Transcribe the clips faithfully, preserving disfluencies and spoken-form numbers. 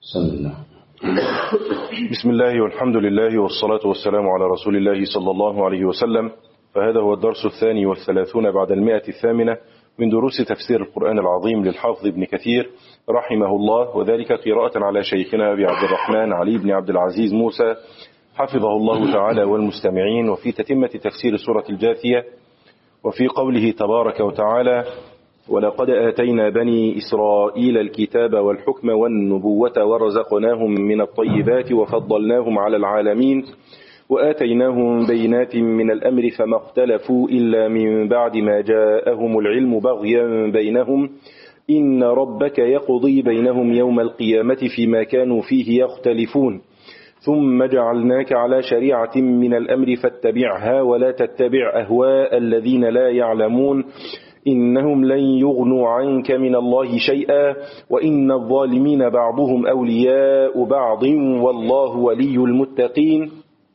بسم الله بسم الله والحمد لله والصلاة والسلام على رسول الله صلى الله عليه وسلم. فهذا هو الدرس الثاني والثلاثون بعد المائة الثامنة من دروس تفسير القرآن العظيم للحافظ ابن كثير رحمه الله، وذلك قراءة على شيخنا أبي عبد الرحمن علي بن عبد العزيز موسى حفظه الله تعالى والمستمعين، وفي تتمة تفسير سورة الجاثية، وفي قوله تبارك وتعالى: ولقد آتينا بني إسرائيل الكتاب والحكم والنبوة ورزقناهم من الطيبات وفضلناهم على العالمين وآتيناهم بينات من الأمر فما اختلفوا إلا من بعد ما جاءهم العلم بغيا بينهم إن ربك يقضي بينهم يوم القيامة فيما كانوا فيه يختلفون ثم جعلناك على شريعة من الأمر فاتبعها ولا تتبع أهواء الذين لا يعلمون إنهم لن يغنوا عنك من الله شيئا وإن الظالمين بعضهم أولياء بعض والله ولي المتقين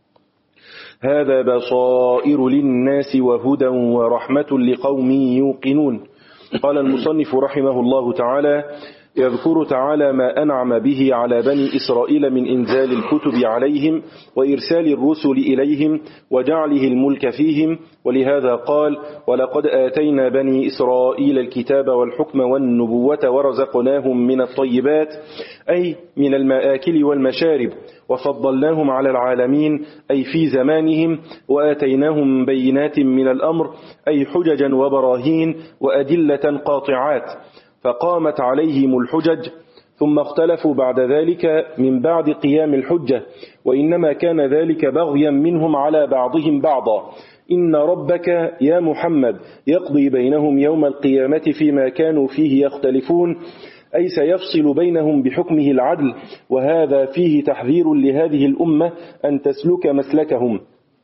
هذا بصائر للناس وهدى ورحمة لقوم يوقنون. قال المصنف رحمه الله تعالى: يذكر تعالى ما أنعم به على بني إسرائيل من إنزال الكتب عليهم وإرسال الرسل إليهم وجعله الملك فيهم، ولهذا قال: ولقد آتينا بني إسرائيل الكتاب والحكم والنبوة ورزقناهم من الطيبات، أي من المآكل والمشارب، وفضلناهم على العالمين أي في زمانهم، وآتيناهم بينات من الأمر أي حججا وبراهين وأدلة قاطعات، فقامت عليهم الحجج ثم اختلفوا بعد ذلك من بعد قيام الحجة، وإنما كان ذلك بغيا منهم على بعضهم بعضا. إن ربك يا محمد يقضي بينهم يوم القيامة فيما كانوا فيه يختلفون، أي سيفصل بينهم بحكمه العدل، وهذا فيه تحذير لهذه الأمة أن تسلك مسلكهم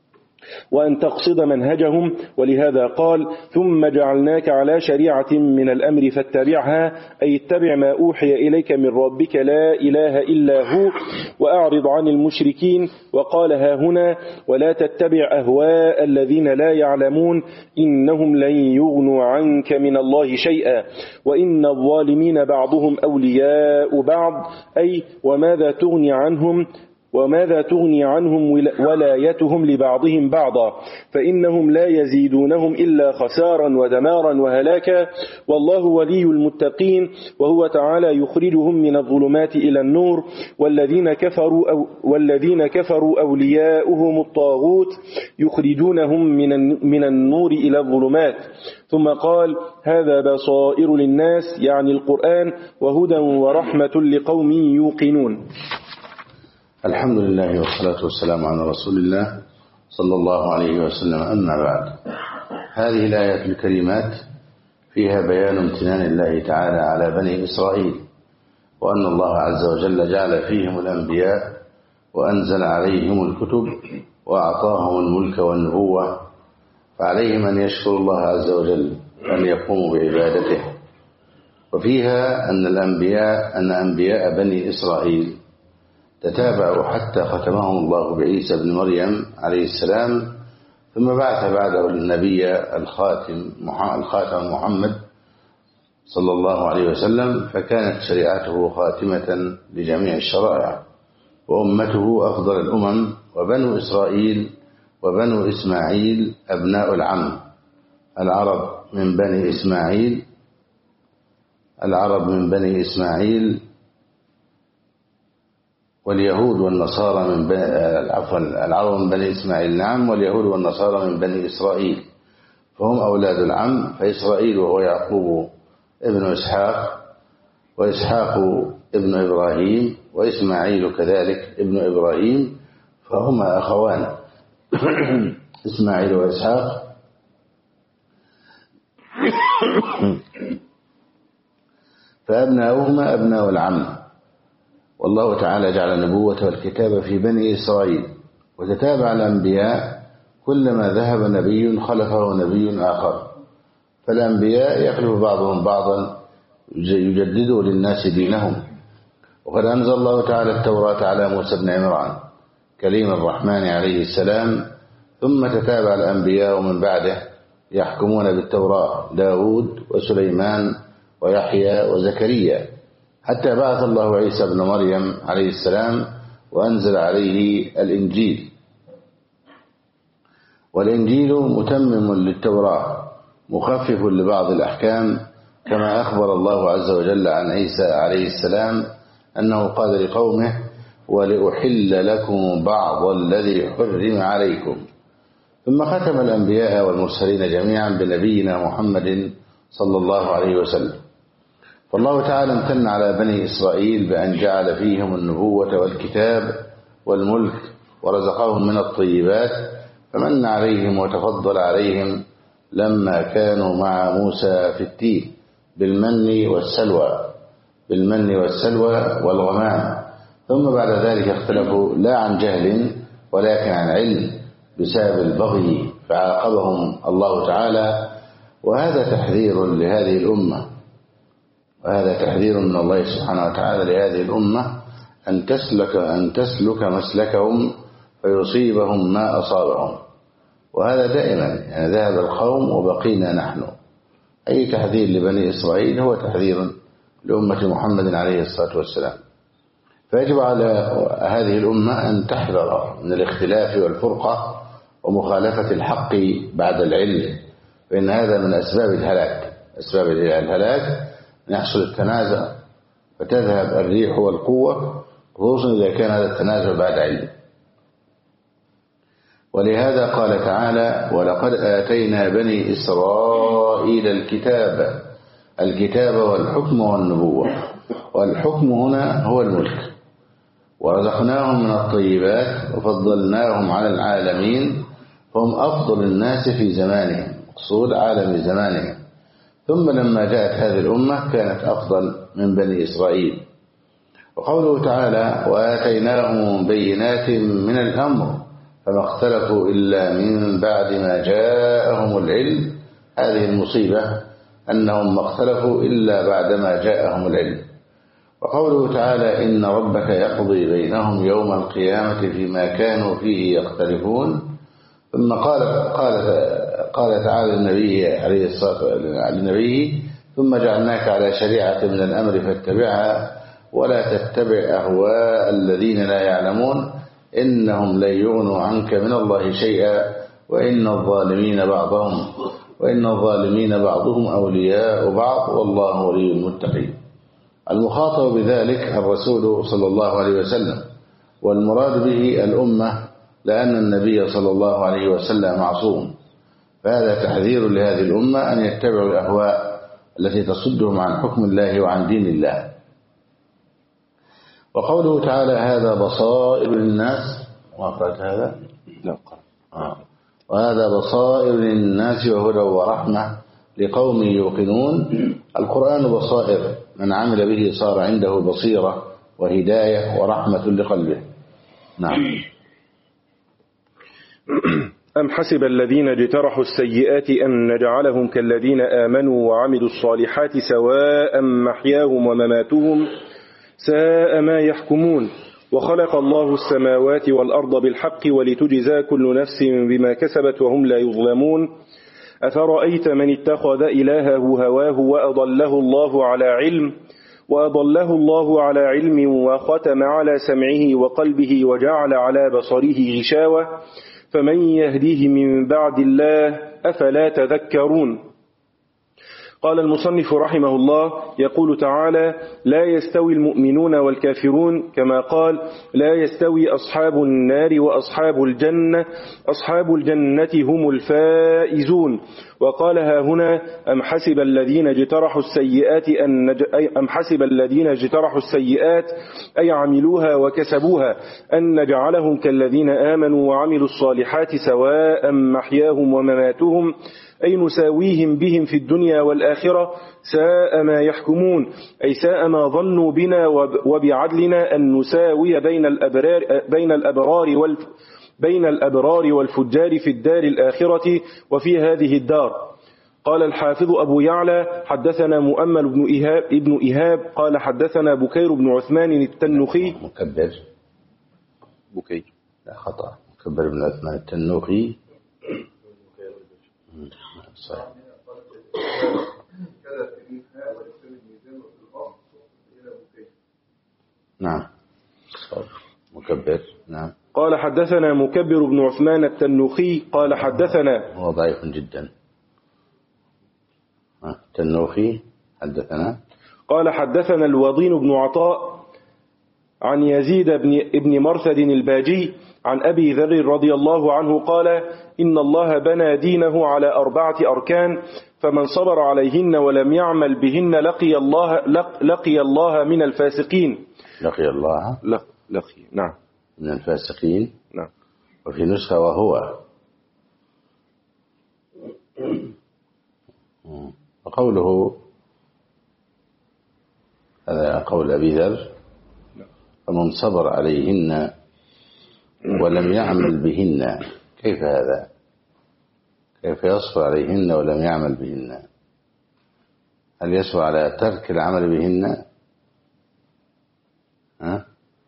وأن تقصد منهجهم، ولهذا قال: ثم جعلناك على شريعة من الأمر فاتبعها، أي اتبع ما أوحي إليك من ربك لا إله إلا هو وأعرض عن المشركين. وقال ها هنا: ولا تتبع أهواء الذين لا يعلمون إنهم لن يغنوا عنك من الله شيئا وإن الظالمين بعضهم أولياء بعض، أي وماذا تغني عنهم وماذا تغني عنهم ولايتهم لبعضهم بعضا، فإنهم لا يزيدونهم إلا خسارا ودمارا وهلاكا، والله ولي المتقين، وهو تعالى يخرجهم من الظلمات إلى النور، والذين كفروا, أو والذين كفروا أولياؤهم الطاغوت يخرجونهم من, من النور إلى الظلمات. ثم قال: هذا بصائر للناس، يعني القرآن، وهدى ورحمة لقوم يوقنون. الحمد لله والصلاة والسلام على رسول الله صلى الله عليه وسلم. أما بعد، هذه الآيات الكريمات فيها بيان امتنان الله تعالى على بني إسرائيل، وأن الله عز وجل جعل فيهم الأنبياء وأنزل عليهم الكتب وأعطاهم الملك والنبوة، فعليهم أن يشكروا الله عز وجل أن يقوموا بعبادته. وفيها أن الأنبياء أن أنبياء بني إسرائيل تتابعوا حتى ختمهم الله بعيسى بن مريم عليه السلام، ثم بعث بعده النبي الخاتم الخاتم محمد صلى الله عليه وسلم، فكانت شريعته خاتمة لجميع الشرائع، وأمته أفضل الأمم. وبنو إسرائيل وبنو إسماعيل أبناء العم، العرب من بني إسماعيل العرب من بني إسماعيل واليهود والنصارى من عفوا العرب من بني إسماعيل نعم واليهود والنصارى من بني إسرائيل، فهم أولاد العم. فإسرائيل وهو يعقوب ابن إسحاق، وإسحاق ابن إبراهيم، وإسماعيل كذلك ابن إبراهيم، فهما أخوان إسماعيل وإسحاق. فأبناؤهما أبناء العم. والله تعالى جعل النبوة والكتاب في بني إسرائيل، وتتابع الأنبياء كلما ذهب نبي خلفه نبي آخر، فالأنبياء يخلف بعضهم بعضا يجددوا للناس دينهم. وقد أنزل الله تعالى التوراة على موسى بن عمران كليم الرحمن عليه السلام، ثم تتابع الأنبياء من بعده يحكمون بالتوراة: داود وسليمان ويحيى وزكريا. حتى بعث الله عيسى بن مريم عليه السلام وأنزل عليه الإنجيل. والإنجيل متمم للتوراة مخفف لبعض الأحكام، كما أخبر الله عز وجل عن عيسى عليه السلام أنه قال لقومه: ولأحل لكم بعض الذي حرم عليكم. ثم ختم الأنبياء والمرسلين جميعا بنبينا محمد صلى الله عليه وسلم. فالله تعالى امتن على بني إسرائيل بأن جعل فيهم النبوة والكتاب والملك ورزقهم من الطيبات، فمن عليهم وتفضل عليهم لما كانوا مع موسى في التين بالمن والسلوى بالمن والسلوى والغمام. ثم بعد ذلك اختلفوا لا عن جهل ولكن عن علم بسبب البغي، فعاقبهم الله تعالى. وهذا تحذير لهذه الأمة وهذا تحذير من الله سبحانه وتعالى لهذه الأمة أن تسلك أن تسلك مسلكهم فيصيبهم ما أصابهم. وهذا دائما، يعني ذهب القوم وبقينا نحن. أي تحذير لبني إسرائيل هو تحذير لأمة محمد عليه الصلاة والسلام. فيجب على هذه الأمة أن تحذر من الاختلاف والفرقة ومخالفة الحق بعد العلم، فإن هذا من أسباب الهلاك. أسباب الهلاك أن يحصل التنازع فتذهب الريح والقوة، خصوصا إذا كان هذا التنازع بعد علم. ولهذا قال تعالى: ولقد آتينا بني إسرائيل الكتاب الكتاب والحكم والنبوة. والحكم هنا هو الملك. ورزقناهم من الطيبات وفضلناهم على العالمين، هم أفضل الناس في زمانهم، مقصود عالم زمانهم. ثم لما جاءت هذه الأمة كانت أفضل من بني إسرائيل. وقوله تعالى: وآتيناهم بينات من الأمر فما اختلفوا إلا من بعد ما جاءهم العلم. هذه المصيبة أنهم ما اختلفوا إلا بعدما جاءهم العلم. وقوله تعالى: إن ربك يقضي بينهم يوم القيامة فيما كانوا فيه يختلفون. ثم قال قال قال تعالى للنبي عليه الصلاة لنبيه: ثم جعلناك على شريعة من الأمر فاتبعها ولا تتبع أهواء الذين لا يعلمون إنهم لن يغنوا عنك من الله شيئا وإن الظالمين بعضهم وإن الظالمين بعضهم أولياء بعض والله ولي المتقين. المخاطب بذلك الرسول صلى الله عليه وسلم، والمراد به الأمة، لأن النبي صلى الله عليه وسلم معصوم. فهذا تحذير لهذه الأمة أن يتبعوا الأهواء التي تصدهم عن حكم الله وعن دين الله. وقوله تعالى: هذا بصائر للناس. وقرأت هذا؟ لا. آه. وهذا بصائر للناس وهدى ورحمة لقوم يوقنون. القرآن بصائر، من عمل به صار عنده بصيرة وهداية ورحمة لقلبه. نعم. أم حسب الذين اجترحوا السيئات أن نجعلهم كالذين آمنوا وعملوا الصالحات سواء محياهم ومماتهم ساء ما يحكمون. وخلق الله السماوات والأرض بالحق ولتجزى كل نفس بما كسبت وهم لا يظلمون. أفرأيت من اتخذ إلهه هواه وأضله الله على علم وأضله الله على علم وختم على سمعه وقلبه وجعل على بصره غشاوة فمن يهديه من بعد الله أفلا تذكرون. قال المصنف رحمه الله: يقول تعالى: لا يستوي المؤمنون والكافرون، كما قال: لا يستوي أصحاب النار وأصحاب الجنة أصحاب الجنة هم الفائزون. وقال ها هنا: أم حسب الذين اجترحوا السيئات أن نج... أم حسب الذين اجترحوا السيئات أي عملوها وكسبوها أن نجعلهم كالذين آمنوا وعملوا الصالحات سواء محياهم ومماتهم أي نساويهم بهم في الدنيا والآخرة ساء ما يحكمون، أي ساء ما ظنوا بنا وبعدلنا أن نساوي بين الأبرار بين الأبرار والف بين الأبرار والفجار في الدار الآخرة وفي هذه الدار. قال الحافظ أبو يعلى: حدثنا مؤمل بن إيهاب, ابن إيهاب قال حدثنا بكير بن عثمان التنوخي. مكبر بكير لا خطأ، مكبر بن عثمان التنوخي صحيح. نعم. مكبر. نعم. قال حدثنا مكبر بن عثمان التنوخي قال حدثنا. هو ضعيف جدا. التنوخي حدثنا. قال حدثنا الوضين بن عطاء عن يزيد بن ابن مرثد الباجي عن أبي ذر رضي الله عنه قال إن الله بنى دينه على أربعة أركان فمن صبر عليهن ولم يعمل بهن لقي الله, لق لقي الله من الفاسقين. لقي الله لق لقي نعم من الفاسقين. نعم. وفي نسخة وهو. وقوله هذا قول أبي ذر فمن صبر عليهن ولم يعمل بهن. كيف هذا؟ كيف يصبر عليهن ولم يعمل بهن؟ هل يصبر على ترك العمل بهن؟ ها؟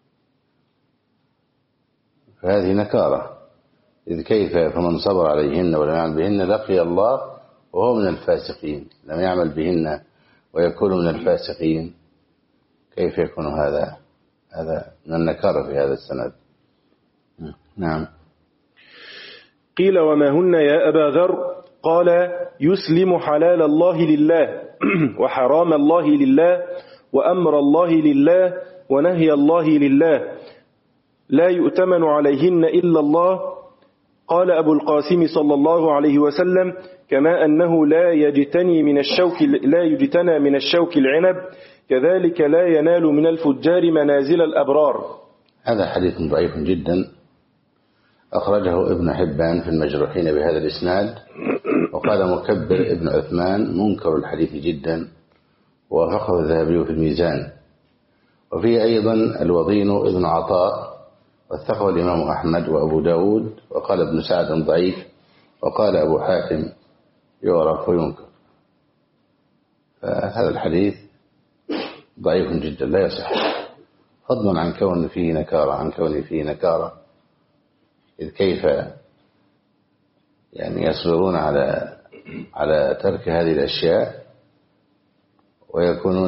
فهذه نكارة. إذ كيف فمن صبر عليهن ولم يعمل بهن لقي الله وهو من الفاسقين. لم يعمل بهن ويكون من الفاسقين. كيف يكون هذا؟ هذا من النكارة في هذا السند. نعم. قيل وما هن يا أبا ذر؟ قال يسلم حلال الله لله وحرام الله لله وأمر الله لله ونهي الله لله لا يؤتمن عليهن إلا الله. قال أبو القاسم صلى الله عليه وسلم كما أنه لا يجتني من الشوك لا يجتنى من الشوك العنب كذلك لا ينال من الفجار منازل الأبرار. هذا حديث ضعيف جدا أخرجه ابن حبان في المجروحين بهذا الإسناد. وقال مكبر ابن عثمان منكر الحديث جدا ووافقه الذهبي في الميزان. وفيه أيضا الوضين ابن عطاء وثقه الإمام أحمد وأبو داود. وقال ابن سعد ضعيف وقال أبو حاتم يعرف وينكر. فهذا الحديث ضعيف جدا لا يصح فضلا عن كون فيه نكارة عن كون فيه نكارة. إذ كيف يعني يصبرون على على ترك هذه الأشياء ويكونون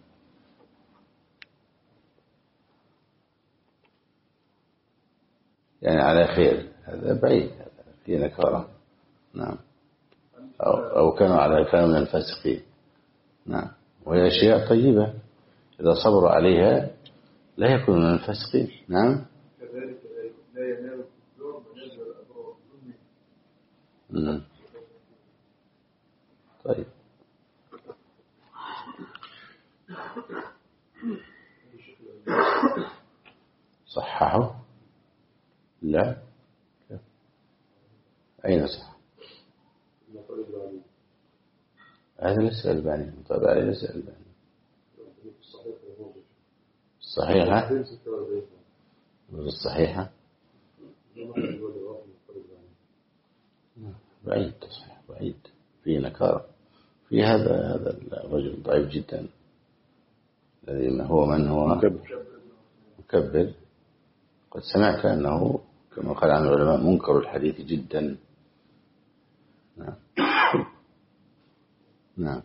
يعني على خير؟ هذا بعيد. هذا فيه نكارة. نعم. أو, أو كانوا على كانوا من الفاسقين. نعم. وهي أشياء طيبة إذا صبروا عليها لا يكونوا من الفاسقين. نعم. كذلك لا ينال الفجار منازل الأبرار. مم. طيب. صححه؟ لا. أين صح؟ هذا ليس الألباني. مطابع عليه ليس الألباني. الصحيحة الصحيحة بعيد. تصحيح بعيد فيه نكارة في هذا هذا الرجل ضعيف جدا الذي هو من هو مكبر. مكبر قد سمعت أنه كما قال عن العلماء منكر الحديث جدا. نعم. نعم.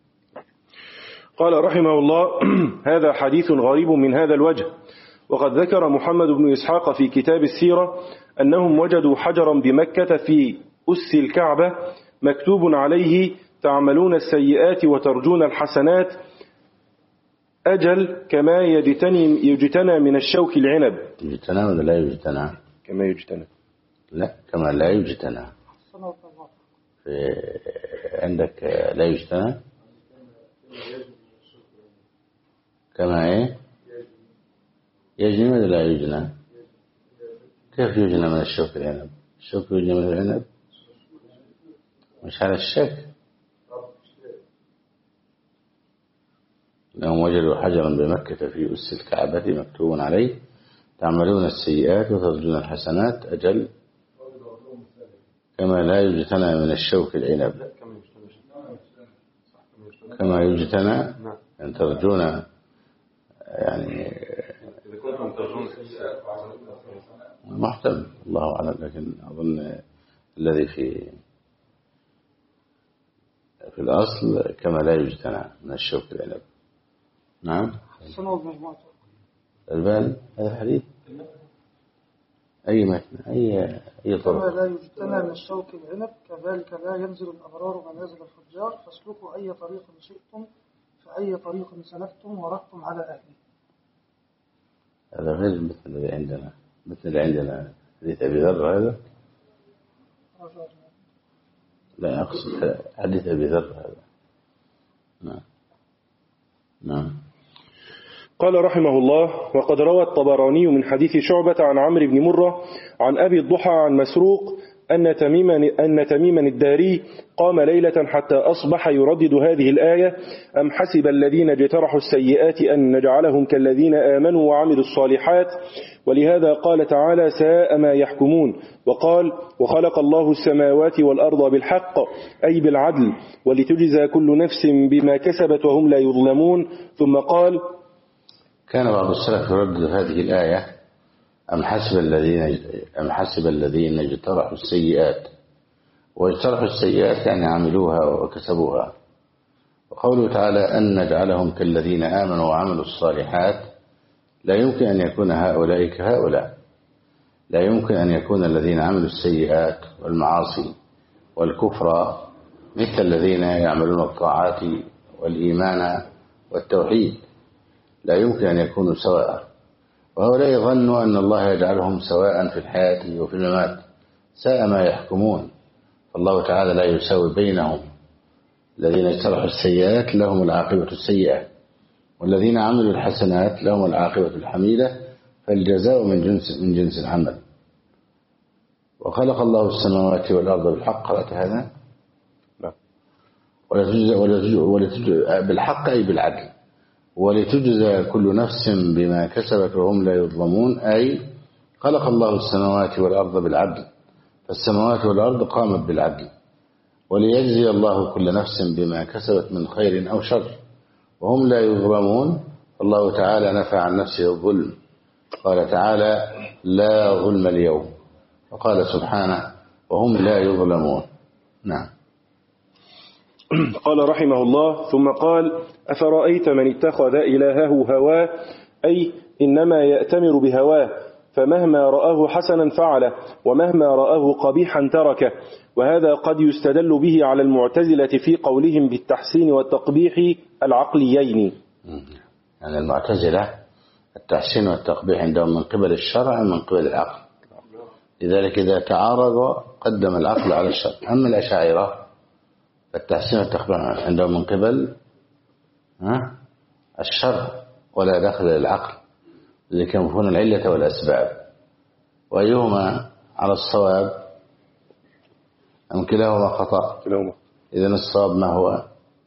قال رحمه الله هذا حديث غريب من هذا الوجه. وقد ذكر محمد بن إسحاق في كتاب السيرة أنهم وجدوا حجرا بمكة في أس الكعبة مكتوب عليه تعملون السيئات وترجون الحسنات أجل كما يجتني يجتنى من الشوك العنب. يجتنى ولا لا يجتنى؟ كما يجتنى. لا كما لا يجتنى. عندك لا يجتنى كما ايه يجني ولا لا يجنى؟ كيف يجنى من الشوك العنب؟ الشوك يجنى من العنب مش على الشك. لهم وجدوا حجرا بمكة في أس الكعبة مكتوب عليه تعملون السيئات وترجون الحسنات أجل كما لا يجتنى من الشوك العنب. كما يجتنى أن ترجون يعني محتمل الله أعلم لكن أظن الذي في في الأصل كما لا يجتنى من الشوك العنب. نعم. الألبان هذا الحديث أي متن أي أي كما طرق. لا يجتنى من الشوك العنب كذلك لا ينزل الأبرار منازل الفجار فاسلكوا أي طريق شئتم فأي طريق سلكتم ورحتم على أهله. هذا غير مثل الذي عندنا مثل اللي عندنا حديث أبي ذر هذا. لا أقصد حديث أبي ذر هذا. نعم نعم. قال رحمه الله: وقد روى الطبراني من حديث شعبة عن عمرو بن مرة عن أبي الضحى عن مسروق أن تميما, أن تميما الداري قام ليلة حتى أصبح يردد هذه الآية: أم حسب الذين اجترحوا السيئات أن نجعلهم كالذين آمنوا وعملوا الصالحات. ولهذا قال تعالى: ساء ما يحكمون. وقال: وخلق الله السماوات والأرض بالحق أي بالعدل ولتجزى كل نفس بما كسبت وهم لا يظلمون. ثم قال: كان بعض السلف يردد هذه الآية: أم حسب الذين أم حسب الذين اجترحوا السيئات. واجترحوا السيئات يعني عملوها وكسبوها. وقوله تعالى: أن نجعلهم كالذين آمنوا وعملوا الصالحات، لا يمكن أن يكون هؤلاء كهؤلاء. لا يمكن أن يكون الذين عملوا السيئات والمعاصي والكفر مثل الذين يعملون الطاعات والإيمان والتوحيد. لا يمكن أن يكونوا سواء. وهؤلاء ظنوا أن الله يجعلهم سواء في الحياة وفي الممات. ساء ما يحكمون. فالله تعالى لا يساوي بينهم. الذين اجترحوا السيئات لهم العاقبة السيئة، والذين عملوا الحسنات لهم العاقبة الحميدة، فالجزاء من جنس من جنس العمل. وخلق الله السماوات والأرض بالحق. قرأت هذا؟ ولتجزى بالحق أي بالعدل. ولتجزى كل نفس بما كسبت وهم لا يظلمون، أي خلق الله السماوات والأرض بالعدل، فالسماوات والأرض قامت بالعدل، وليجزي الله كل نفس بما كسبت من خير أو شر وهم لا يظلمون. الله تعالى نفى عن نفسه الظلم، قال تعالى: لا ظلم اليوم، وقال سبحانه: وهم لا يظلمون. نعم. قال رحمه الله: ثم قال: أفرأيت من اتخذ إلهه هواه، أي إنما يأتمر بهواه، فمهما رآه حسنا فعله ومهما رآه قبيحا تركه. وهذا قد يستدل به على المعتزلة في قولهم بالتحسين والتقبيح العقليين. يعني المعتزلة التحسين والتقبيح عندهم من قبل الشرع من قبل العقل، لذلك إذا تعارض قدم العقل على الشرع. أما الأشاعرة التحسين والتقبيح عندهم من قبل الشرع ولا دخل للعقل، لذلك ينفون العلة والأسباب. وأيهما على الصواب أم كلاهما خطأ؟ كلاهما. إذن الصواب ما هو؟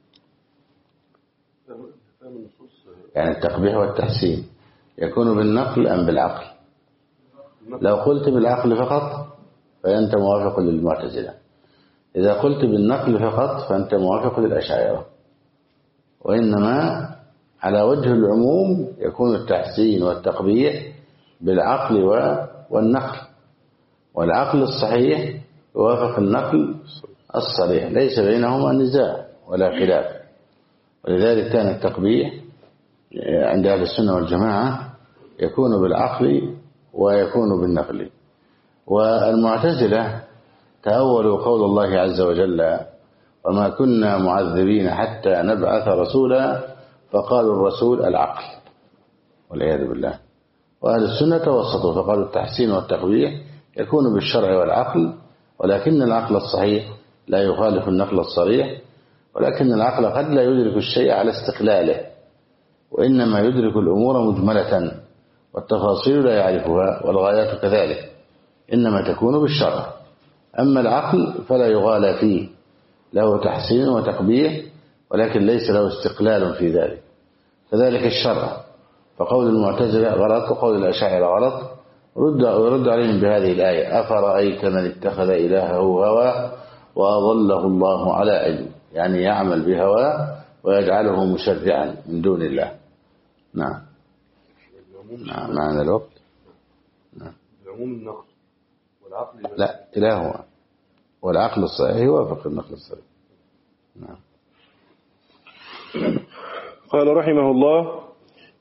يعني التقبيح والتحسين يكون بالنقل أم بالعقل؟ لو قلت بالعقل فقط فأنت موافق للمعتزلة، إذا قلت بالنقل فقط فأنت موافق للأشاعرة. وإنما على وجه العموم يكون التحسين والتقبيح بالعقل والنقل، والعقل الصحيح يوافق النقل الصريح، ليس بينهما نزاع ولا خلاف. ولذلك كان التقبيح عند أهل السنة والجماعة يكون بالعقل ويكون بالنقل. والمعتزلة تأولوا قول الله عز وجل: وما كنا معذبين حتى نبعث رسولا، فقالوا الرسول العقل والعياذ بالله. وأهل السنة توسطوا فقالوا التحسين والتقبيح يكون بالشرع والعقل، ولكن العقل الصحيح لا يخالف النقل الصريح، ولكن العقل قد لا يدرك الشيء على استقلاله، وإنما يدرك الأمور مجملة، والتفاصيل لا يعرفها، والغايات كذلك إنما تكون بالشرع. أما العقل فلا يغالى فيه، له تحسين وتقبيح ولكن ليس له استقلال في ذلك. كذلك الشرع، فقول المعتزلة غلط وقول الأشاعرة غلط، ورد عليهم بهذه الآية: أفرأيت من اتخذ إلهه هواه وأضله الله على علم، يعني يعمل بهواه ويجعله مشرعا من دون الله. نعم. نعم معنا الوقت. نعم. العموم النقل والعقل لا كلاهما، والعقل الصحيح يوافق النقل الصحيح. نعم. قال رحمه الله: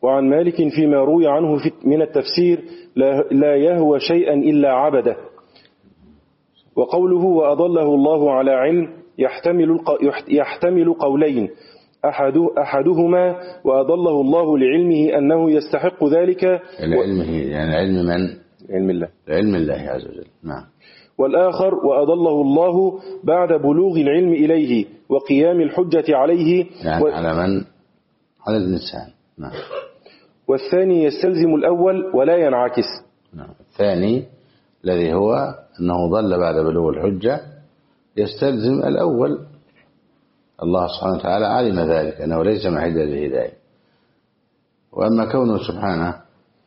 وعن مالك فيما روي عنه من التفسير لا يهوى شيئا إلا عبده. وقوله وأضله الله على علم يحتمل, يحتمل قولين، أحد أحدهما وأضله الله لعلمه أنه يستحق ذلك، علمه يعني علم من؟ علم الله، علم الله عز وجل. نعم. والآخر وأضله الله بعد بلوغ العلم إليه وقيام الحجة عليه، يعني و... على من؟ على الإنسان. نعم. والثاني يستلزم الأول ولا ينعكس. نعم. الثاني الذي هو أنه ضل بعد بلوغ الحجة يستلزم الأول. الله سبحانه وتعالى علم ذلك أنه ليس محيدا للهداية. وأما كونه سبحانه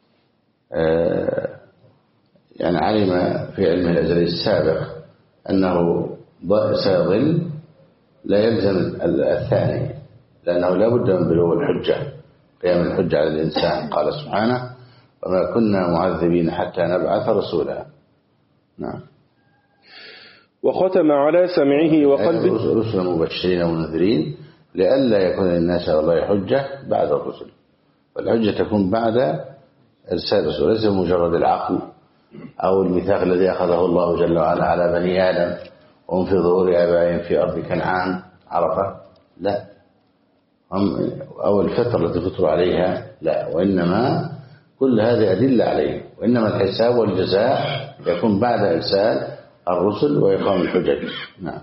يعني علم في علمه الأزلي السابق أنه سيضل لا يلزم الثاني، لأنه لا بد من بلوغ الحجة، قيام الحجة على الإنسان. قال سبحانه وما كنا معذبين حتى نبعث رسولا. نعم. وختم على سمعه وقلبه رسلا مبشرين ومنذرين لئلا يكون للناس على الله حجة بعد الرسل. والحجة تكون بعد إرسال الرسول، ليس مجرد العقل أو الميثاق الذي أخذه الله جل وعلا على بني آدم وهم في ظهور آبائهم في أرض كنعان عرفة، لا، أو الفترة التي فطروا عليها، لا، وإنما كل هذه أدلة عليه. وإنما الحساب والجزاء يكون بعد إرسال الرسل وإقام الحجج. نعم.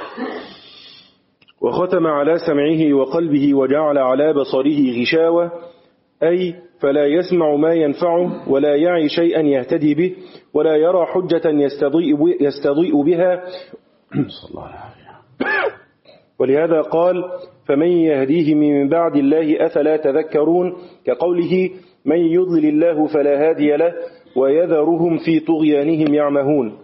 وختم على سمعه وقلبه وجعل على بصره غشاوة، أي فلا يسمع ما ينفعه ولا يعي شيئا يهتدي به ولا يرى حجة يستضيء, يستضيء بها. صلى الله عليه. ولهذا قال فمن يهديه من بعد الله أفلا تذكرون، كقوله من يضلل الله فلا هادي له ويذرهم في طغيانهم يعمهون.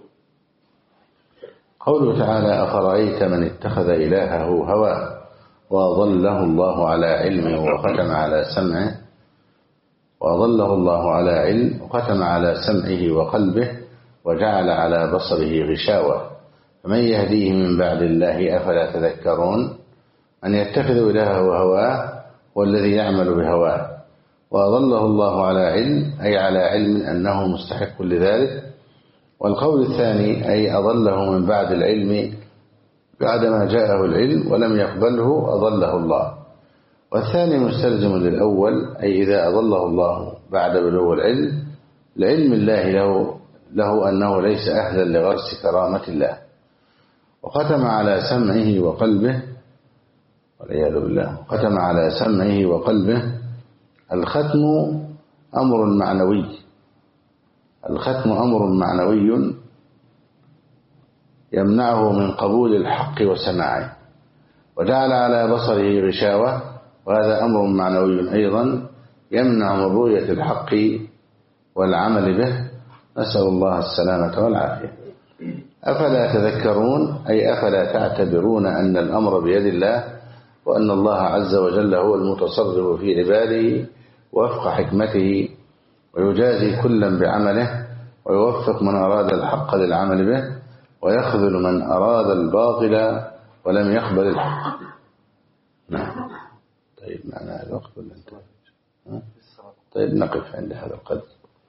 قوله تعالى أفرأيت من اتخذ إلهه هواه وأضله الله على علمه وختم على سمعه وأضله الله على علم وختم على سمعه وقلبه وجعل على بصره غشاوة، فمن يهديه من بعد الله أفلا تذكرون. من يتخذ إلهه هواه والذي يعمل بهواه، وأضله الله على علم أي على علم أنه مستحق لذلك. والقول الثاني أي أضله من بعد العلم بعدما جاءه العلم ولم يقبله أضله الله. والثاني مستلزم للأول، أي إذا أضله الله بعد بلوغ العلم لعلم الله له, له أنه ليس أهلا لغرس كرامة الله. وختم على سمعه وقلبه والعياذ بالله، ختم على سمعه وقلبه. الختم أمر معنوي، الختم أمر معنوي يمنعه من قبول الحق وسماعه. وجعل على بصره غشاوة، وهذا أمر معنوي أيضا يمنع من رؤية الحق والعمل به، نسأل الله السلامة والعافية. أفلا تذكرون أي أفلا تعتبرون أن الأمر بيد الله، وأن الله عز وجل هو المتصرف في عباده وفق حكمته، ويجازي كلا بعمله، ويوفق من أراد الحق للعمل به، ويخذل من أراد الباطل ولم يقبل الحق. نعم. طيب معنا الوقت ولا انتهى؟ طيب نقف عند هذا القدر.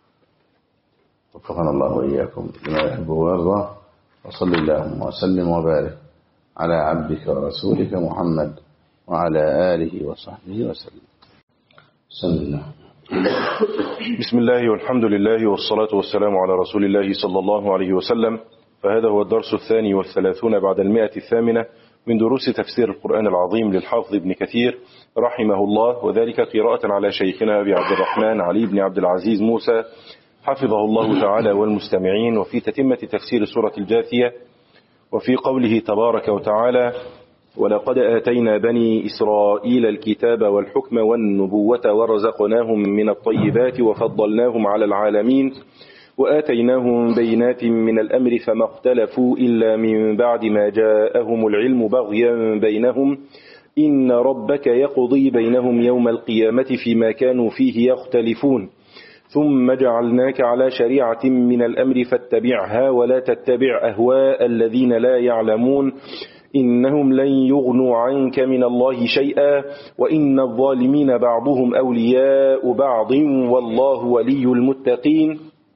وفقنا الله وإياكم لما يحبه ويرضى، وصل اللهم وسلم وبارك على عبدك ورسولك محمد وعلى آله وصحبه وسلم. بسم الله. بسم الله والحمد لله والصلاة والسلام على رسول الله صلى الله عليه وسلم. فهذا هو الدرس الثاني والثلاثون بعد المائة الثامنة من دروس تفسير القرآن العظيم للحافظ ابن كثير رحمه الله، وذلك قراءة على شيخنا أبي عبد الرحمن علي بن عبد العزيز موسى حفظه الله تعالى والمستمعين، وفي تتمة تفسير سورة الجاثية، وفي قوله تبارك وتعالى ولقد آتينا بني إسرائيل الكتاب والحكم والنبوة ورزقناهم من الطيبات وفضلناهم على العالمين وآتيناهم بينات من الأمر فما اختلفوا إلا من بعد ما جاءهم العلم بغيا بينهم إن ربك يقضي بينهم يوم القيامة فيما كانوا فيه يختلفون ثم جعلناك على شريعة من الأمر فاتبعها ولا تتبع أهواء الذين لا يعلمون إنهم لن يغنوا عنك من الله شيئا وإن الظالمين بعضهم أولياء بعض والله ولي المتقين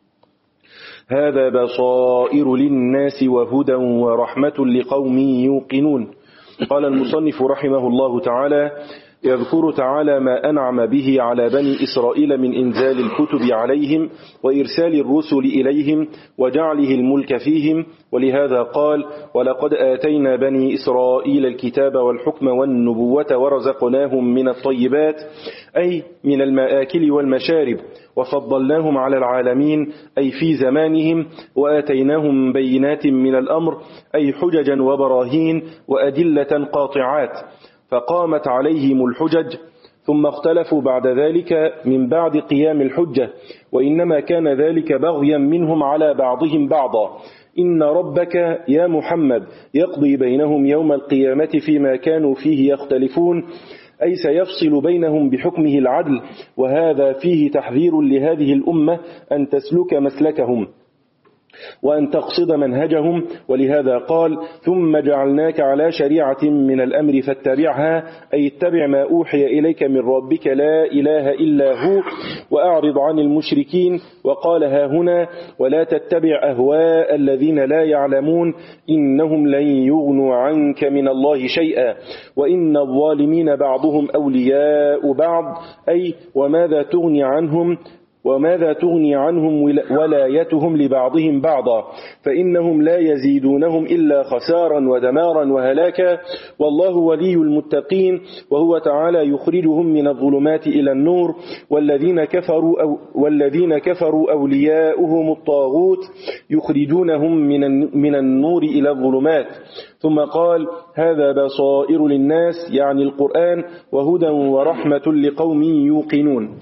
هذا بصائر للناس وهدى ورحمة لقوم يوقنون. قال المصنف رحمه الله تعالى: يذكر تعالى ما أنعم به على بني إسرائيل من إنزال الكتب عليهم وإرسال الرسل إليهم وجعله الملك فيهم، ولهذا قال: ولقد آتينا بني إسرائيل الكتاب والحكم والنبوة ورزقناهم من الطيبات، أي من المآكل والمشارب، وفضلناهم على العالمين أي في زمانهم، وآتيناهم بينات من الأمر أي حججا وبراهين وأدلة قاطعات، فقامت عليهم الحجج، ثم اختلفوا بعد ذلك من بعد قيام الحجة، وإنما كان ذلك بغيا منهم على بعضهم بعضا. إن ربك يا محمد يقضي بينهم يوم القيامة فيما كانوا فيه يختلفون، أي سيفصل بينهم بحكمه العدل، وهذا فيه تحذير لهذه الأمة أن تسلك مسلكهم وأن تقصد منهجهم، ولهذا قال: ثم جعلناك على شريعة من الأمر فاتبعها، أي اتبع ما أوحي إليك من ربك لا إله إلا هو وأعرض عن المشركين. وقال ها هنا: ولا تتبع أهواء الذين لا يعلمون إنهم لن يغنوا عنك من الله شيئا وإن الظالمين بعضهم أولياء بعض، أي وماذا تغني عنهم وماذا تغني عنهم ولايتهم لبعضهم بعضا، فإنهم لا يزيدونهم إلا خسارا ودمارا وهلاكا، والله ولي المتقين، وهو تعالى يخرجهم من الظلمات إلى النور، والذين كفروا, أو والذين كفروا أولياؤهم الطاغوت يخرجونهم من, من النور إلى الظلمات. ثم قال: هذا بصائر للناس، يعني القرآن، وهدى ورحمة لقوم يوقنون.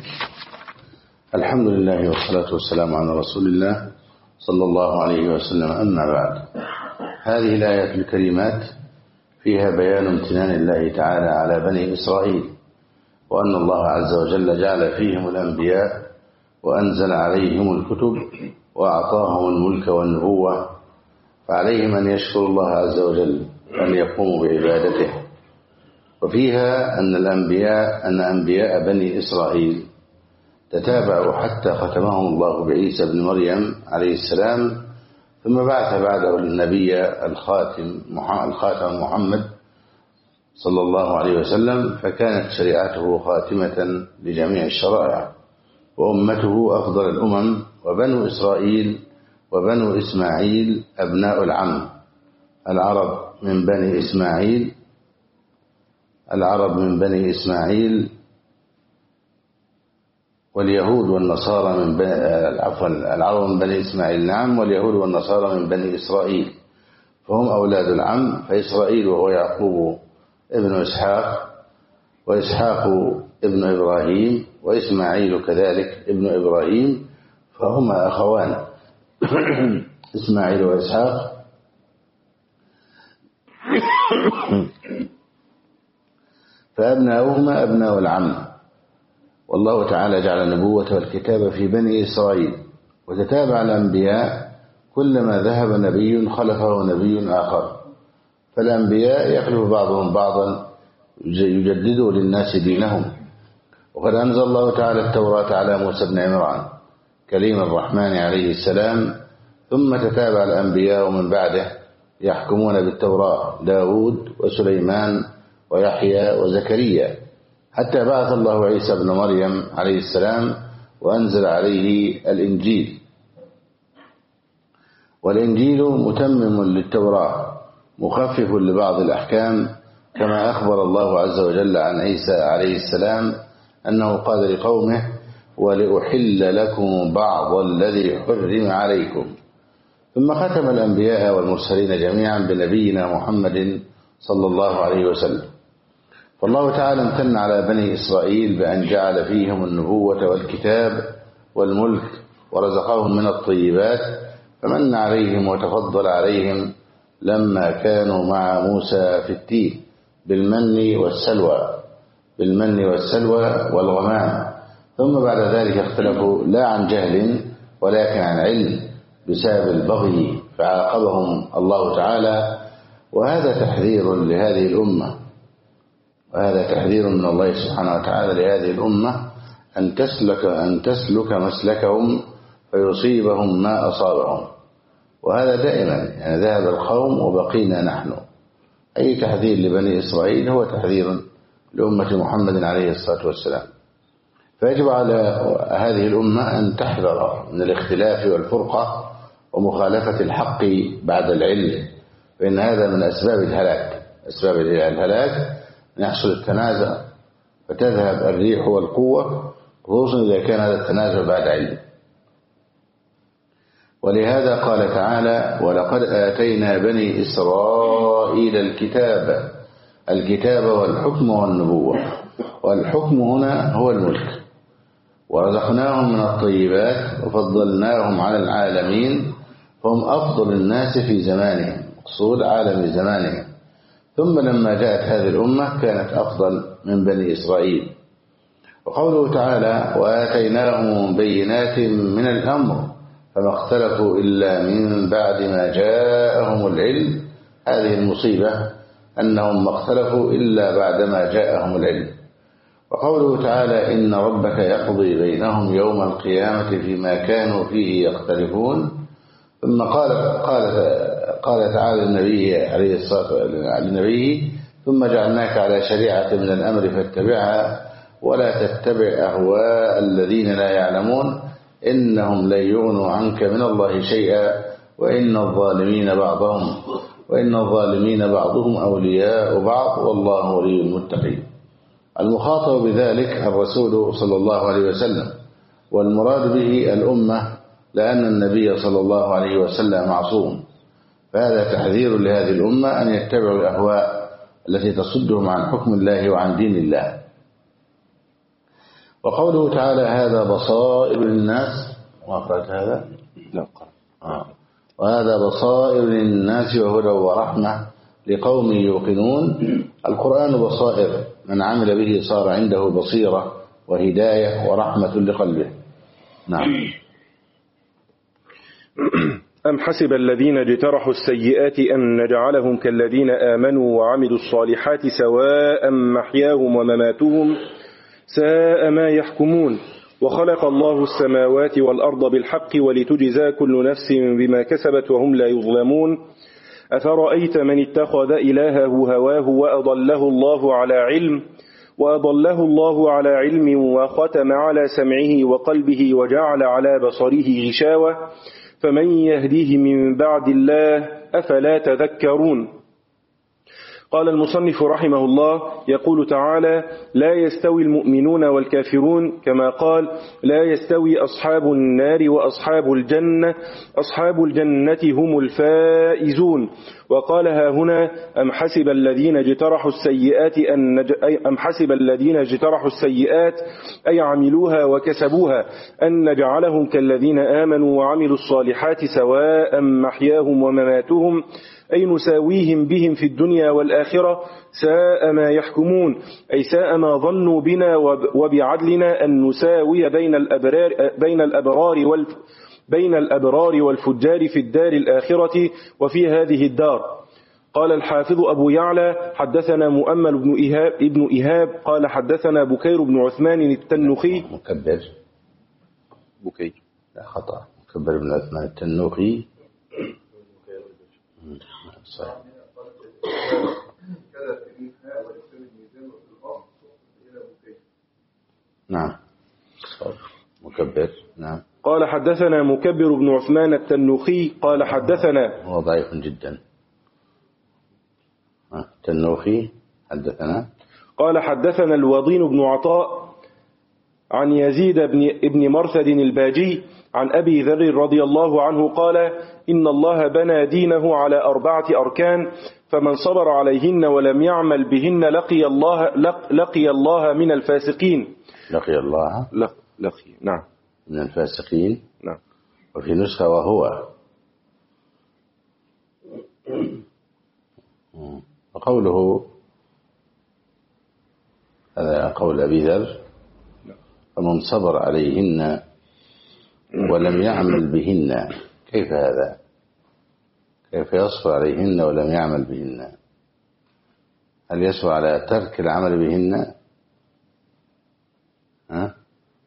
الحمد لله والصلاة والسلام على رسول الله صلى الله عليه وسلم. أما بعد، هذه الآيات الكريمات فيها بيان امتنان الله تعالى على بني إسرائيل، وأن الله عز وجل جعل فيهم الأنبياء وأنزل عليهم الكتب وأعطاهم الملك والنبوة، فعليهم أن يشكروا الله عز وجل أن يقوموا بعبادته. وفيها أن الأنبياء أن أنبياء بني إسرائيل تتابعوا حتى ختمهم الله بعيسى بن مريم عليه السلام، ثم بعث بعده النبي الخاتم الخاتم محمد صلى الله عليه وسلم، فكانت شريعته خاتمة لجميع الشرائع، وأمته أفضل الأمم. وبنو إسرائيل وبنو إسماعيل أبناء العم، العرب من بني إسماعيل العرب من بني إسماعيل واليهود والنصارى من عفوا العرب من بني إسماعيل نعم واليهود والنصارى من بني إسرائيل، فهم أولاد العم. فإسرائيل وهو يعقوب ابن إسحاق، وإسحاق ابن إبراهيم، وإسماعيل كذلك ابن إبراهيم، فهما أخوان إسماعيل وإسحاق. فأبناؤهما أبناء العم. والله تعالى جعل النبوة والكتاب في بني إسرائيل، وتتابع الأنبياء كلما ذهب نبي خلفه نبي آخر، فالأنبياء يخلف بعضهم بعضا يجددوا للناس دينهم. وقد أنزل الله تعالى التوراة على موسى بن عمران كليم الرحمن عليه السلام، ثم تتابع الأنبياء من بعده يحكمون بالتوراة: داود وسليمان ويحيى وزكريا، حتى بعث الله عيسى بن مريم عليه السلام وأنزل عليه الإنجيل. والإنجيل متمم للتوراة مخفف لبعض الأحكام، كما أخبر الله عز وجل عن عيسى عليه السلام أنه قال لقومه: ولأحل لكم بعض الذي حرم عليكم. ثم ختم الأنبياء والمرسلين جميعا بنبينا محمد صلى الله عليه وسلم. فالله تعالى امتن على بني إسرائيل بأن جعل فيهم النبوة والكتاب والملك، ورزقهم من الطيبات، فمن عليهم وتفضل عليهم لما كانوا مع موسى في التين بالمن والسلوى بالمن والسلوى والغمام. ثم بعد ذلك اختلفوا لا عن جهل ولكن عن علم بسبب البغي، فعاقبهم الله تعالى وهذا تحذير لهذه الأمة، وهذا تحذير من الله سبحانه وتعالى لهذه الأمة أن تسلك أن تسلك مسلكهم فيصيبهم ما أصابهم. وهذا دائما، يعني ذهب القوم وبقينا نحن. أي تحذير لبني إسرائيل هو تحذير لأمة محمد عليه الصلاة والسلام. فيجب على هذه الأمة أن تحذر من الاختلاف والفرقة ومخالفة الحق بعد العلم، فإن هذا من أسباب الهلاك. أسباب الهلاك أن يحصل التنازع فتذهب الريح والقوة، خصوصا إذا كان هذا التنازع بعد علم. ولهذا قال تعالى: ولقد آتينا بني إسرائيل الكتاب الكتاب والحكم والنبوة. والحكم هنا هو الملك. ورزقناهم من الطيبات وفضلناهم على العالمين، فهم أفضل الناس في زمانهم، مقصود عالم زمانهم. ثم لما جاءت هذه الأمة كانت أفضل من بني إسرائيل. وقوله تعالى: وآتيناهم بينات من الأمر فما اختلفوا إلا من بعد ما جاءهم العلم. هذه المصيبة أنهم ما اختلفوا إلا بعدما جاءهم العلم. وقوله تعالى: إن ربك يقضي بينهم يوم القيامة فيما كانوا فيه يختلفون. ثم قال قال قال تعالى للنبي عليه الصلاة والسلام: ثم جعلناك على شريعة من الأمر فاتبعها ولا تتبع أهواء الذين لا يعلمون إنهم لن يغنوا عنك من الله شيئا وإن الظالمين بعضهم وإن الظالمين بعضهم أولياء بعض والله ولي المتقين. المخاطب بذلك الرسول صلى الله عليه وسلم، والمراد به الأمة، لأن النبي صلى الله عليه وسلم معصوم. فهذا تحذير لهذه الأمة أن يتبعوا الأهواء التي تصدهم عن حكم الله وعن دين الله. وقوله تعالى: هذا بصائر للناس. وقرأت هذا؟ لا. آه. وهذا بصائر للناس وهدى ورحمة لقوم يوقنون. القرآن بصائر، من عمل به صار عنده بصيرة وهداية ورحمة لقلبه. نعم. أم حسب الذين اجترحوا السيئات أن نجعلهم كالذين آمنوا وعملوا الصالحات سواء محياهم ومماتهم ساء ما يحكمون. وخلق الله السماوات والأرض بالحق ولتجزى كل نفس بما كسبت وهم لا يظلمون. أفرأيت من اتخذ إلهه هواه وأضله الله على علم وأضله الله على علم وختم على سمعه وقلبه وجعل على بصره غشاوة فمن يهديه من بعد الله أفلا تذكرون. قال المصنف رحمه الله: يقول تعالى: لا يستوي المؤمنون والكافرون، كما قال: لا يستوي أصحاب النار وأصحاب الجنة أصحاب الجنة هم الفائزون. وقال: ها هنا: أم حسب الذين اجترحوا السيئات أن نج... أم حسب الذين اجترحوا السيئات أي عملوها وكسبوها أن نجعلهم كالذين آمنوا وعملوا الصالحات سواء محياهم ومماتهم أي نساويهم بهم في الدنيا والآخرة ساء ما يحكمون، أي ساء ما ظنوا بنا وبعدلنا أن نساوي بين الأبرار بين الأبرار والف بين الأبرار والفجار في الدار الآخرة وفي هذه الدار. قال الحافظ أبو يعلى: حدثنا مؤمل بن إيهاب, ابن إيهاب قال حدثنا بكير بن عثمان التنوخي. مكبر بكير لا خطأ، مكبر بن عثمان التنوخي. صحيح. نعم مكبر. نعم. قال حدثنا مكبر بن عثمان التنوخي قال حدثنا. هو ضعيف جدا. التنوخي حدثنا. قال حدثنا الوضين بن عطاء عن يزيد بن ابن مرثد الباجي عن أبي ذر رضي الله عنه قال: إن الله بنى دينه على أربعة أركان، فمن صبر عليهن ولم يعمل بهن لقي الله لق لقي الله من الفاسقين. لقي الله لق لقي نعم من الفاسقين. نعم. وفي نسخة وهو. وقوله هذا قول أبي ذر: فمن صبر عليهن ولم يعمل بهن. كيف هذا؟ كيف يصبر عليهن ولم يعمل بهن؟ هل يصبر على ترك العمل بهن؟ ها؟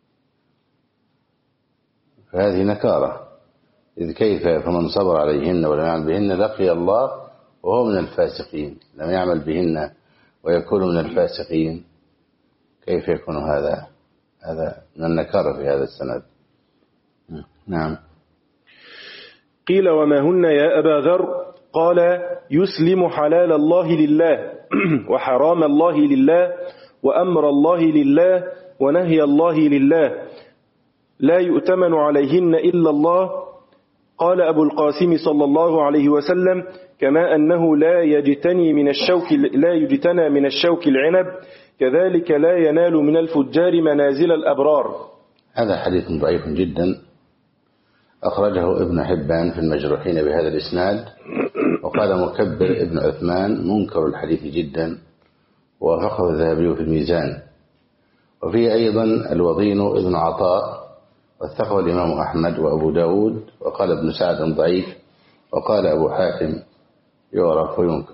فهذه نكارة، إذ كيف فمن صبر عليهن ولم يعمل بهن لقي الله وهو من الفاسقين. لم يعمل بهن ويكون من الفاسقين، كيف يكون هذا؟ هذا من النكارة في هذا السند. نعم. قيل وما هن يا أبا ذر؟ قال يسلم حلال الله لله وحرام الله لله وأمر الله لله ونهي الله لله، لا يؤتمن عليهن إلا الله. قال أبو القاسم صلى الله عليه وسلم كما أنه لا يجتني من الشوك لا يجتنى من الشوك العنب كذلك لا ينال من الفجار منازل الأبرار. هذا حديث ضعيف جدا، أخرجه ابن حبان في المجروحين بهذا الإسناد، وقال مكبر ابن عثمان منكر الحديث جدا، ووافقه الذهبي في الميزان. وفيه أيضا الوضين ابن عطاء، وثقه الإمام أحمد وأبو داود، وقال ابن سعد ضعيف، وقال أبو حاتم يعرف وينكر.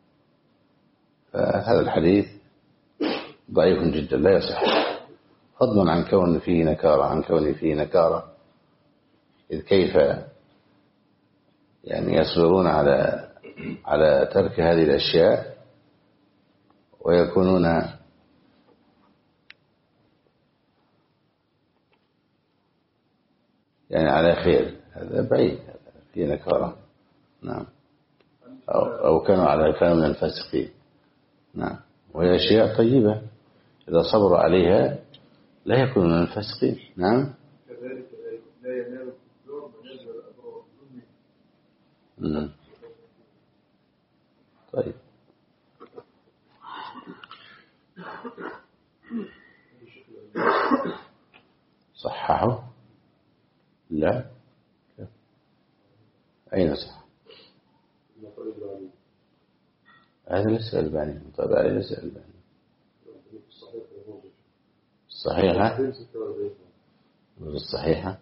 فهذا الحديث ضعيف جدا لا يصح، فضلا عن كون فيه نكارة عن كون فيه نكارة إذ كيف يعني يصبرون على على ترك هذه الأشياء ويكونون يعني على خير؟ هذا بعيد، هذا فيه نكارة. نعم. أو, أو كانوا على كانوا من الفاسقين. نعم. وهي أشياء طيبة إذا صبروا عليها لا يكونوا من الفاسقين. نعم. كذلك لا ينال الفجار منازل الأبرار. نعم. طيب. صححه؟ لا. أين صح؟ هذا ليس ألباني، مطابع ليس ألباني. الصحيحة الصحيحة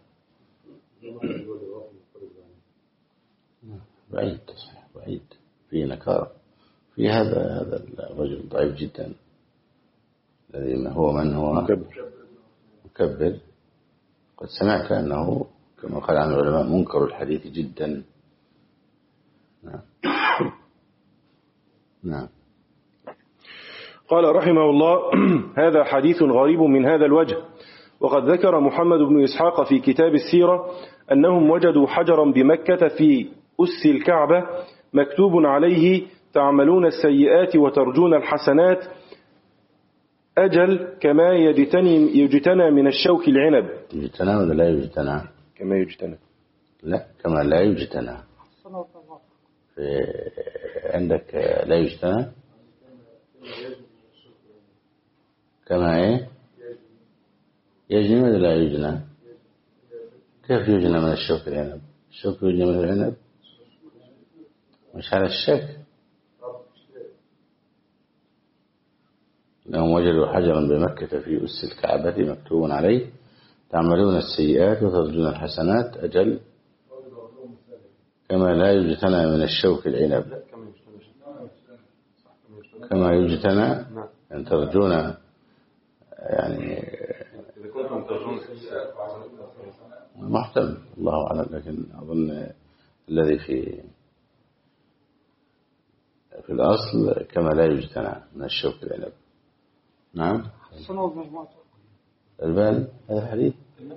بعيد، صحيح بعيد، فيه نكارة في هذا هذا الرجل ضعيف جدا الذي هو من هو مكبر. مكبر قد سمعت أنه كما قال عن العلماء منكر الحديث جدا. نعم. نعم. قال رحمه الله هذا حديث غريب من هذا الوجه. وقد ذكر محمد بن إسحاق في كتاب السيرة أنهم وجدوا حجرا بمكة في أس الكعبة مكتوب عليه تعملون السيئات وترجون الحسنات أجل كما يجتني يجتنى من الشوك العنب. يجتنى ولا لا يجتنى؟ كما يجتنى. لا، كما لا يجتنى. في عندك لا يجتنى كما ايه يجني ولا لا يجنى؟ كيف يجنى من الشوك العنب؟ الشوك يجنى من العنب مش على الشك. لهم وجدوا حجرا بمكة في أس الكعبة مكتوب عليه تعملون السيئات وترجون الحسنات أجل كما لا يجتنى من الشوك العنب. كما يجتنى أن ترجون يعني محتمل الله أعلم، لكن أظن الذي في في الأصل كما لا يجتنى من الشوك العنب. نعم. البال هذا الحديث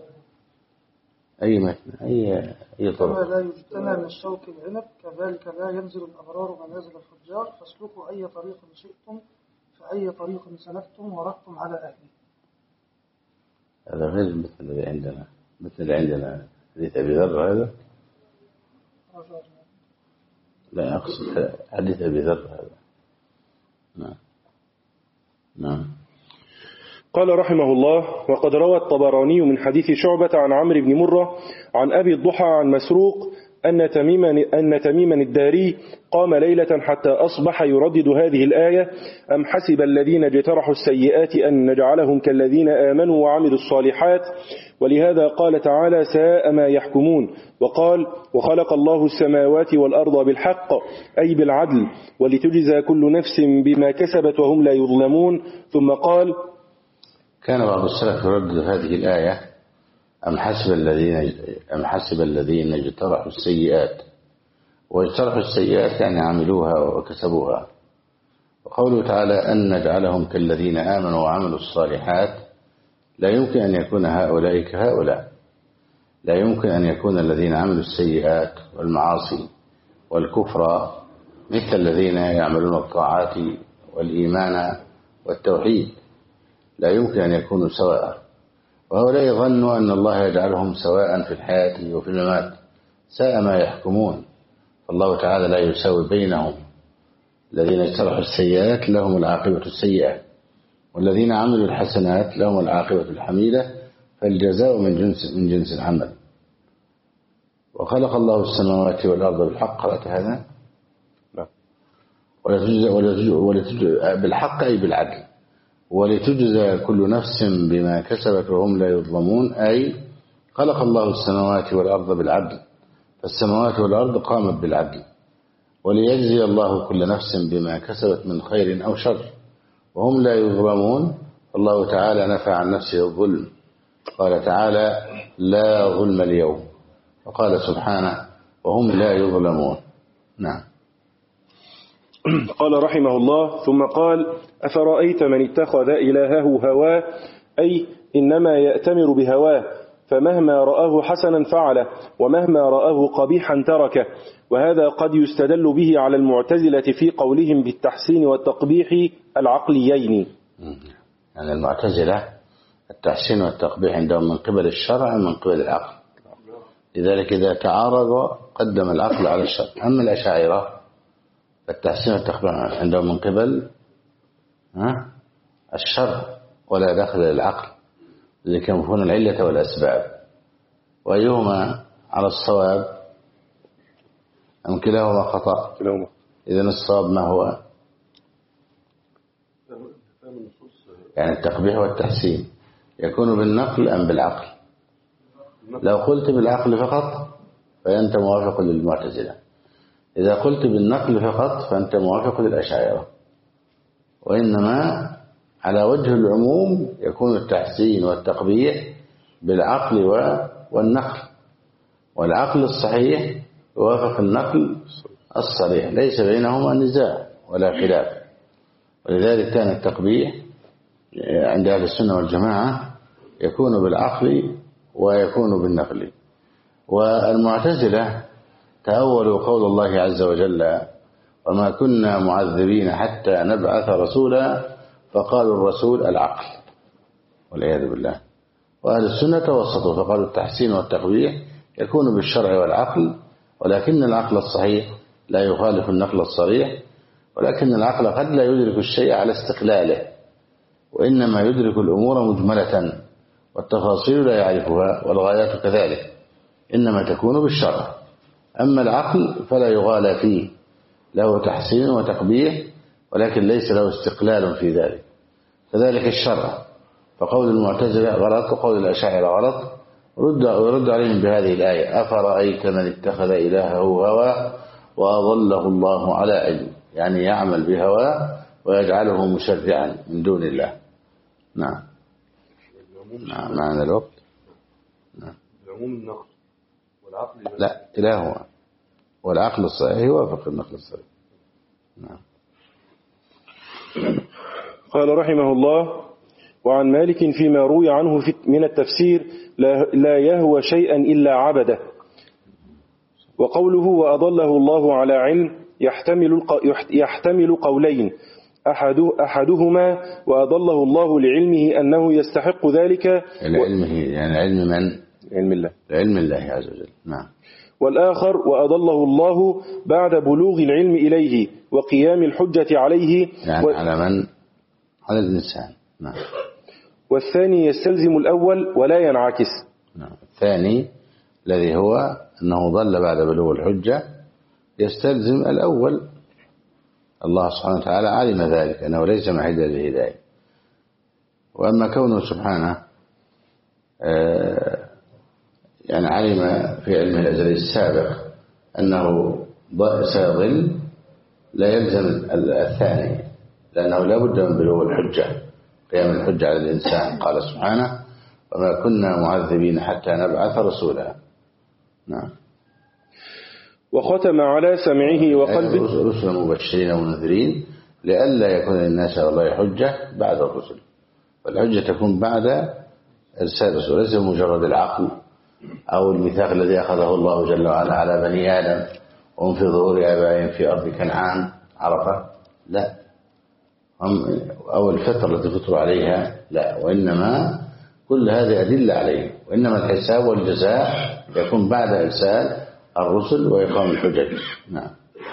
أي متن أي أي طرق. كما لا يجتنى من الشوك العنب كذلك لا ينزل الأبرار منازل الفجار فاسلكوا أي طريق شئتم فأي طريق سلكتم وردتم على أهله. هذا غير مثل الذي عندنا، مثل اللي عندنا حديث أبي ذر. هذا لا أقصد حديث أبي ذر هذا. نعم. نعم. قال رحمه الله وقد روى الطبراني من حديث شعبة عن عمرو بن مرة عن أبي الضحى عن مسروق أن تميما, أن تميما الداري قام ليلة حتى أصبح يردد هذه الآية: أم حسب الذين اجترحوا السيئات أن نجعلهم كالذين آمنوا وعملوا الصالحات. ولهذا قال تعالى: ساء ما يحكمون. وقال: وخلق الله السماوات والأرض بالحق أي بالعدل ولتجزى كل نفس بما كسبت وهم لا يظلمون. ثم قال: كان بعض السلف يردد هذه الآية: أم حسب الذين أم حسب الذين اجترحوا السيئات. واجترحوا السيئات يعني عملوها وكسبوها. وقوله تعالى: أن نجعلهم كالذين آمنوا وعملوا الصالحات، لا يمكن أن يكون هؤلاء كهؤلاء. لا يمكن أن يكون الذين عملوا السيئات والمعاصي والكفر مثل الذين يعملون الطاعات والإيمان والتوحيد. لا يمكن أن يكونوا سواء. وهؤلاء ظنوا أن الله يجعلهم سواء في الحياة وفي الممات. ساء ما يحكمون. فالله تعالى لا يساوي بينهم. الذين اجترحوا السيئات لهم العاقبة السيئة، والذين عملوا الحسنات لهم العاقبة الحميدة، فالجزاء من جنس من جنس العمل. وخلق الله السماوات والأرض بالحق. قرأت هذا؟ ولا تجزى ولا تجزى ولا تجزى بالحق أي بالعدل. ولتجزى كل نفس بما كسبت وهم لا يظلمون، أي خلق الله السماوات والأرض بالعدل، فالسماوات والأرض قامت بالعدل، وليجزي الله كل نفس بما كسبت من خير أو شر وهم لا يظلمون. الله تعالى نفى عن نفسه الظلم، قال تعالى: لا ظلم اليوم، وقال سبحانه: وهم لا يظلمون. نعم. قال رحمه الله: ثم قال: أفرأيت من اتخذ إلهه هواه، أي إنما يأتمر بهواه، فمهما رآه حسنا فعله ومهما رآه قبيحا تركه. وهذا قد يستدل به على المعتزلة في قولهم بالتحسين والتقبيح العقليين. يعني المعتزلة التحسين والتقبيح عندهم من قبل الشرع ومن قبل العقل، لذلك إذا تعارض قدم العقل على الشرع. أما الأشاعرة فالتحسين والتقبيح عندهم من قبل الشرع ولا دخل للعقل، لذلك ينفون العلة والأسباب. وأيهما على الصواب أم كلاهما خطأ؟ إذن الصواب ما هو؟ يعني التقبيح والتحسين يكون بالنقل أم بالعقل؟ لو قلت بالعقل فقط فأنت موافق للمعتزلة، إذا قلت بالنقل فقط فأنت موافق للأشاعرة. وإنما على وجه العموم يكون التحسين والتقبيح بالعقل والنقل، والعقل الصحيح يوافق النقل الصريح، ليس بينهما نزاع ولا خلاف. ولذلك كان التقبيح عند أهل السنة والجماعة يكون بالعقل ويكون بالنقل. والمعتزلة تأولوا قول الله عز وجل: وما كنا معذبين حتى نبعث رسولا، فقالوا الرسول العقل والعياذ بالله. وأهل السنة توسطوا فقالوا التحسين والتقبيح يكون بالشرع والعقل، ولكن العقل الصحيح لا يخالف النقل الصريح، ولكن العقل قد لا يدرك الشيء على استقلاله، وإنما يدرك الأمور مجملة، والتفاصيل لا يعرفها، والغايات كذلك إنما تكون بالشرع. أما العقل فلا يغالى فيه، له تحسين وتقبيح ولكن ليس له استقلال في ذلك. كذلك الشرع، فقول المعتزلة غلط وقول الأشاعرة غلط، ويرد عليهم بهذه الآية: أفرأيت من اتخذ إلهه هواه وأضله الله على علم، يعني يعمل بهواه ويجعله مشرعا من دون الله. نعم. نعم معنا الوقت. نعم. العموم النقل والعقل لا كلاهما، والعقل الصحيح يوافق النقل الصحيح. نعم. قال رحمه الله: وعن مالك فيما روي عنه من التفسير: لا يهوى شيئا إلا عبده. وقوله وأضله الله على علم يحتمل يحتمل قولين: أحد أحدهما وأضله الله لعلمه أنه يستحق ذلك، لعلمه يعني علم من؟ علم الله، علم الله عز وجل. نعم. والآخر وأضله الله بعد بلوغ العلم إليه وقيام الحجة عليه، يعني و... على من؟ على الإنسان. نعم. والثاني يستلزم الأول ولا ينعكس. نعم. الثاني الذي هو أنه ضل بعد بلوغ الحجة يستلزم الأول. الله سبحانه وتعالى علم ذلك أنه ليس محيدا للهداية. وأما كونه سبحانه يعني علم في علمه الأزلي السابق أنه سيضل لا يلزم الثاني، لأنه لا بد من بلوغ الحجة، قيام الحجة على الإنسان. قال سبحانه وما كنا معذبين حتى نبعث رسولا. نعم. وختم على سمعه وقلبه رسلا مبشرين ومنذرين لئلا يكون للناس على الله حجة بعد الرسل. والحجة تكون بعد إرسال الرسول، ليس مجرد العقل أو الميثاق الذي أخذه الله جل وعلا على بني آدم وهم في ظهور آبائهم في أرض كنعان عرفة، لا، أو الفترة التي فطروا عليها، لا، وإنما كل هذه أدلة عليه. وإنما الحساب والجزاء يكون بعد إرسال الرسل وإقام الحجج. نعم.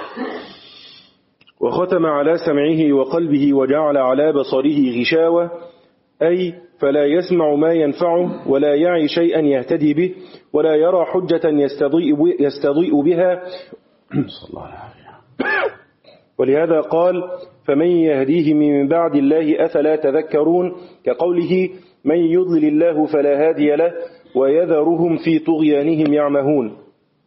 وختم على سمعه وقلبه وجعل على بصره غشاوة، أي فلا يسمع ما ينفعه ولا يعي شيئا يهتدي به ولا يرى حجة يستضيء, يستضيء بها. صلى الله عليه وسلم. ولهذا قال فمن يهديه من بعد الله أفلا تذكرون، كقوله من يضلل الله فلا هادي له ويذرهم في طغيانهم يعمهون.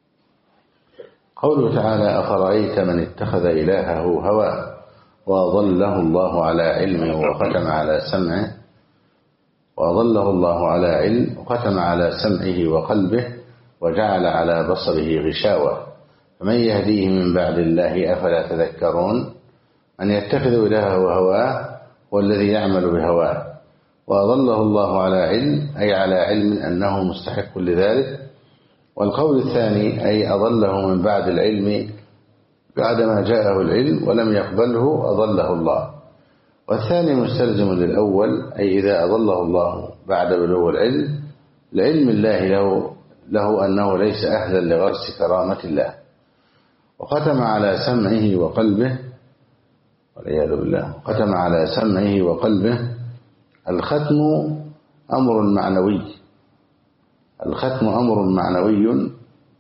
قوله تعالى أفرأيت من اتخذ إلهه هواه وأضله الله على علمه وختم على سمعه وأضله الله على علم وختم على سمعه وقلبه وجعل على بصره غشاوة، فمن يهديه من بعد الله أفلا تذكرون. من يتخذ إلهه هواه والذي يعمل بهواه. وأضله الله على علم أي على علم أنه مستحق لذلك. والقول الثاني أي أضله من بعد العلم بعدما جاءه العلم ولم يقبله أضله الله. والثاني مستلزم للأول، أي إذا أضله الله بعد بلوغ العلم لعلم الله له, له أنه ليس أهلا لغرس كرامة الله. وختم على سمعه وقلبه والعياذ بالله. ختم على سمعه وقلبه. الختم أمر معنوي، الختم أمر معنوي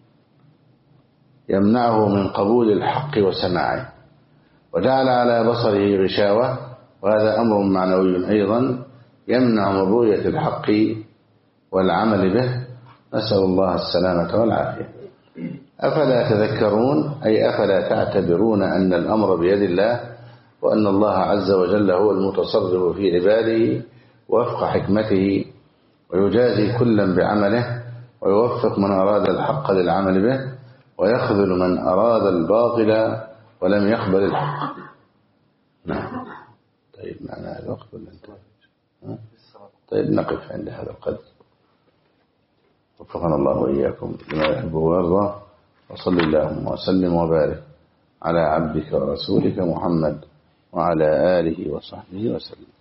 يمنعه من قبول الحق وسماعه. وجعل على بصره غشاوة، وهذا أمر معنوي أيضا يمنع من رؤية الحق والعمل به، نسأل الله السلامة والعافية. أفلا تذكرون أي أفلا تعتبرون أن الأمر بيد الله، وأن الله عز وجل هو المتصرف في عباده وفق حكمته، ويجازي كلا بعمله، ويوفق من أراد الحق للعمل به، ويخذل من أراد الباطل ولم يقبل الحق. نعم. طيب معنا الوقت ولا انتهى؟ طيب نقف عند هذا القدر. وفقنا الله وإياكم لما يحب ويرضى، وصل اللهم وسلم وبارك على عبدك ورسولك محمد وعلى آله وصحبه وسلم.